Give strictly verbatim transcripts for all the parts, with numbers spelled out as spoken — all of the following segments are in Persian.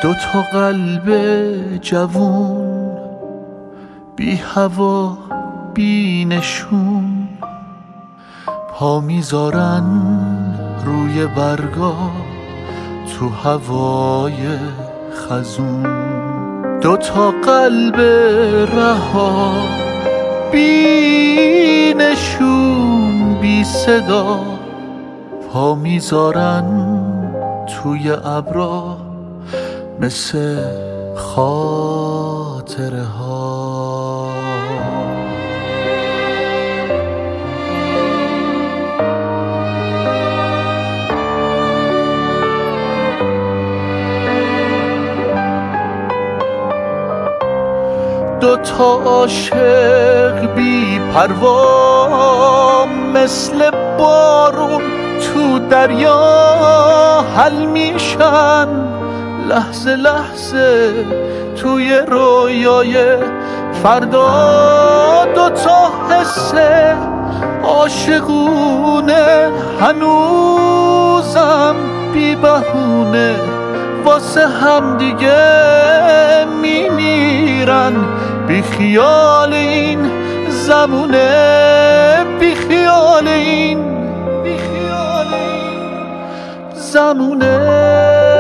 دو تا قلب جوون، بی هوا بی نشون، پا میذارن روی برگا تو هوای خزون. دو تا قلب رها، بی نشون بی صدا، پا میذارن توی ابرا مثل خاطره ها. دو تا عاشق بی پروا، مثل بارون تو دریا حل میشن لحظه لحظه توی رویای فردا. دو تا حس عاشقونه هنوزم بی بهونه واسه هم دیگه میمیرن، بی خیال این زمونه، بی خیال این بی خیال این زمونه.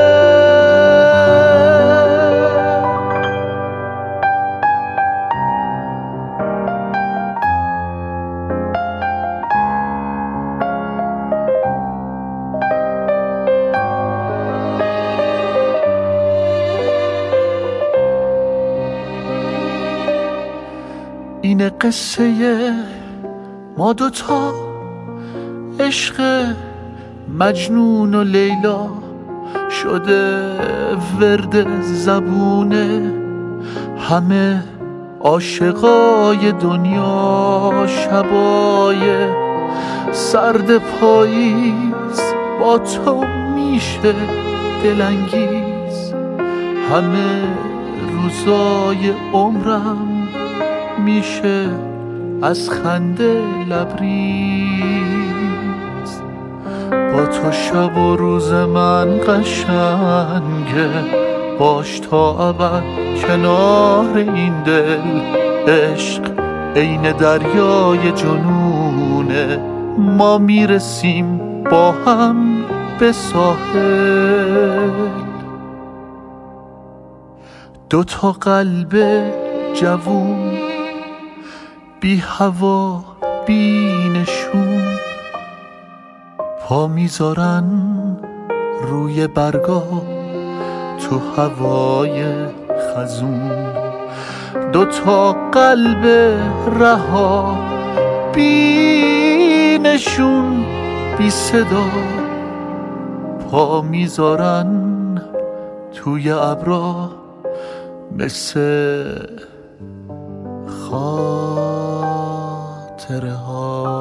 اینه قصه ما دوتا، عشق مجنون و لیلا شده ورد زبونه همه عاشقای دنیا. شبای سرد پاییز با تو میشه دلانگیز، همه روزای عمرم میشه از خنده لبریز. با تو شب و روز من قشنگه، باش تا ابد کنار این دل. عشق عین دریای جنونه، ما میرسیم با هم به ساحل. دو تا قلب جوون، بی هوا بی نشون، پا میذارن روی برگا تو هوای خزون. دو تا قلب رها، بی نشون بی صدا، پا میذارن توی ابرا مثل خاطره ها.